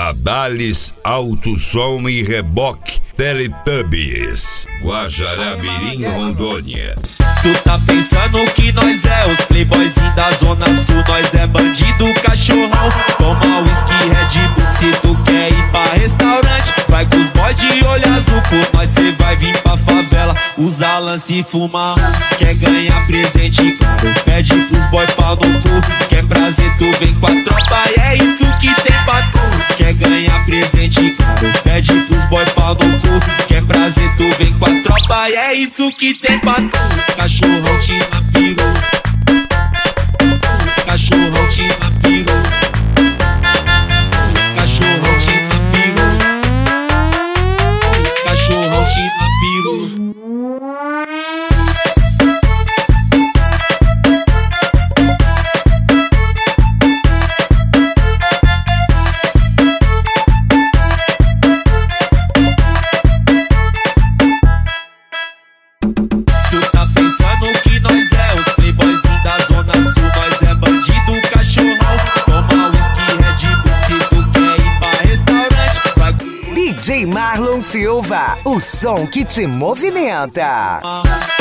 Adales Alto Som e Reboque Teletubbies, Guajará-Mirim, Rondônia. Tu tá pensando que nós é os playboyzinhos da Zona Sul. Nós é bandido, cachorrão, toma whisky, Red Bull. Se tu quer ir pra restaurante, vai com os boy de olho azul. Com nós cê vai vir pra favela, usar lance e fumar. Quer ganhar presente, claro, pede pros boy pau no cu. Quer prazer, tu vem com a tropa e é isso que tem pra tu. Quer ganhar presente, claro, pede pros boy pau no cu. Quer prazer, tu vem com a tropa e é isso que tem pra tu. Cachorrão te apirou, os cachorrão te apirou, os cachorrão te apirou, os cachorrão te apirou. Tu tá pensando que nós é os playboyzinhos da Zona Sul. Nós é bandido, cachorrão, toma whisky, Red Bull. Se tu quer ir pra restaurante, vai com... DJ Marlon Silva, o som que te movimenta.